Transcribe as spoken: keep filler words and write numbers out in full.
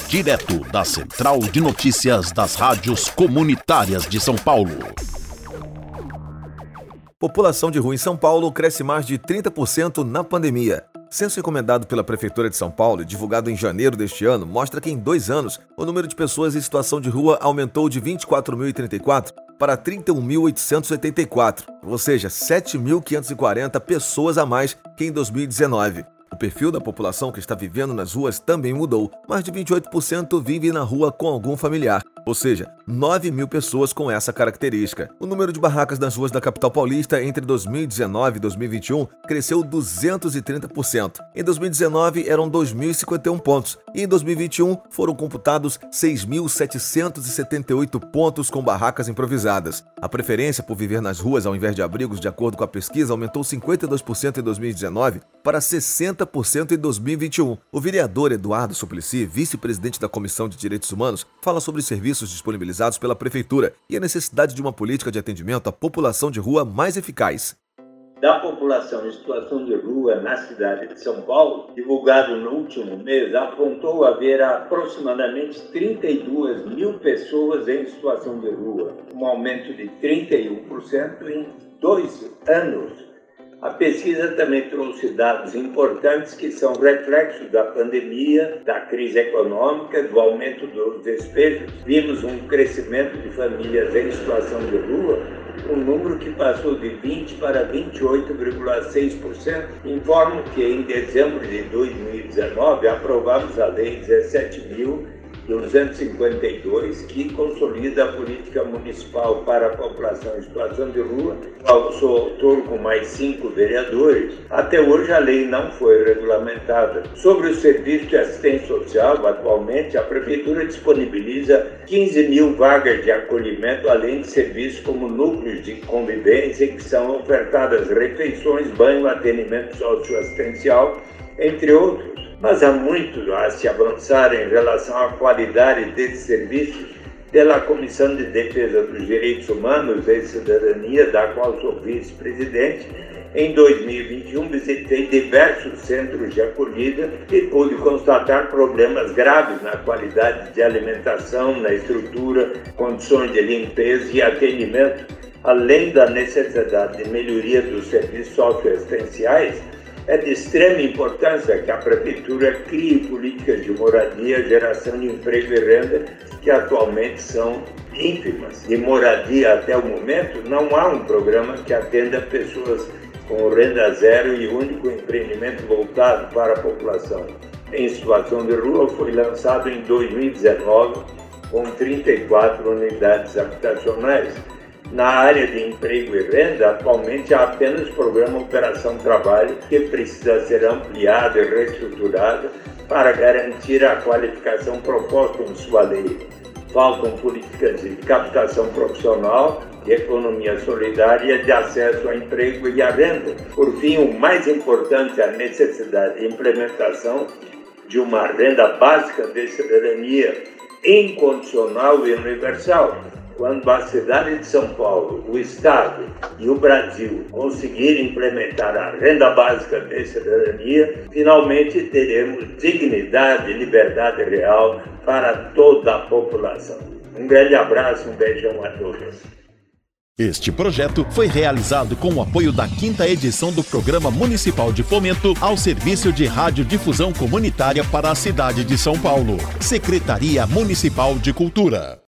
direto da Central de Notícias das Rádios Comunitárias de São Paulo. População de rua em São Paulo cresce mais de trinta por cento na pandemia. Censo encomendado pela Prefeitura de São Paulo e divulgado em janeiro deste ano mostra que em dois anos o número de pessoas em situação de rua aumentou de vinte e quatro mil e trinta e quatro para trinta e um mil oitocentos e oitenta e quatro, ou seja, sete mil quinhentas e quarenta pessoas a mais que em dois mil e dezenove. O perfil da população que está vivendo nas ruas também mudou. Mais de vinte e oito por cento vive na rua com algum familiar, ou seja, nove mil pessoas com essa característica. O número de barracas nas ruas da capital paulista entre dois mil e dezenove e dois mil e vinte e um cresceu duzentos e trinta por cento. Em dois mil e dezenove eram dois mil e cinquenta e um pontos e em dois mil e vinte e um foram computados seis mil setecentos e setenta e oito pontos com barracas improvisadas. A preferência por viver nas ruas ao invés de abrigos, de acordo com a pesquisa, aumentou cinquenta e dois por cento em dois mil e dezenove para sessenta por cento em dois mil e vinte e um. O vereador Eduardo Suplicy, vice-presidente da Comissão de Direitos Humanos, fala sobre os serviços disponibilizados pela Prefeitura e a necessidade de uma política de atendimento à população de rua mais eficaz. Da população em situação de rua na cidade de São Paulo, divulgado no último mês, apontou haver aproximadamente trinta e duas mil pessoas em situação de rua, um aumento de trinta e um por cento em dois anos. A pesquisa também trouxe dados importantes que são reflexos da pandemia, da crise econômica, do aumento dos despejos. Vimos um crescimento de famílias em situação de rua, um número que passou de vinte para vinte e oito vírgula seis por cento. Informo que em dezembro de dois mil e dezenove aprovamos a Lei dezessete mil duzentos e cinquenta e dois, que consolida a política municipal para a população em situação de rua. Eu sou autor com mais cinco vereadores. Até hoje a lei não foi regulamentada. Sobre o serviço de assistência social, atualmente a Prefeitura disponibiliza quinze mil vagas de acolhimento, além de serviços como núcleos de convivência, em que são ofertadas refeições, banho, atendimento socioassistencial, entre outros. Mas há muito a se avançar em relação à qualidade desses serviços. Pela Comissão de Defesa dos Direitos Humanos e Cidadania, da qual sou vice-presidente, em dois mil e vinte e um visitei diversos centros de acolhida e pude constatar problemas graves na qualidade de alimentação, na estrutura, condições de limpeza e atendimento. Além da necessidade de melhoria dos serviços socioassistenciais, é de extrema importância que a Prefeitura crie políticas de moradia, geração de emprego e renda, que atualmente são ínfimas. De moradia até o momento, não há um programa que atenda pessoas com renda zero e único empreendimento voltado para a população em situação de rua. Foi lançado em dois mil e dezenove com trinta e quatro unidades habitacionais. Na área de emprego e renda, atualmente há apenas o programa Operação Trabalho, que precisa ser ampliado e reestruturado para garantir a qualificação proposta em sua lei. Faltam políticas de captação profissional, de economia solidária e de acesso ao emprego e à renda. Por fim, o mais importante é a necessidade de implementação de uma renda básica de cidadania incondicional e universal. Quando a cidade de São Paulo, o Estado e o Brasil conseguirem implementar a renda básica de cidadania, finalmente teremos dignidade e liberdade real para toda a população. Um grande abraço, um beijão a todos. Este projeto foi realizado com o apoio da quinta edição do Programa Municipal de Fomento ao Serviço de Radiodifusão Comunitária para a cidade de São Paulo. Secretaria Municipal de Cultura.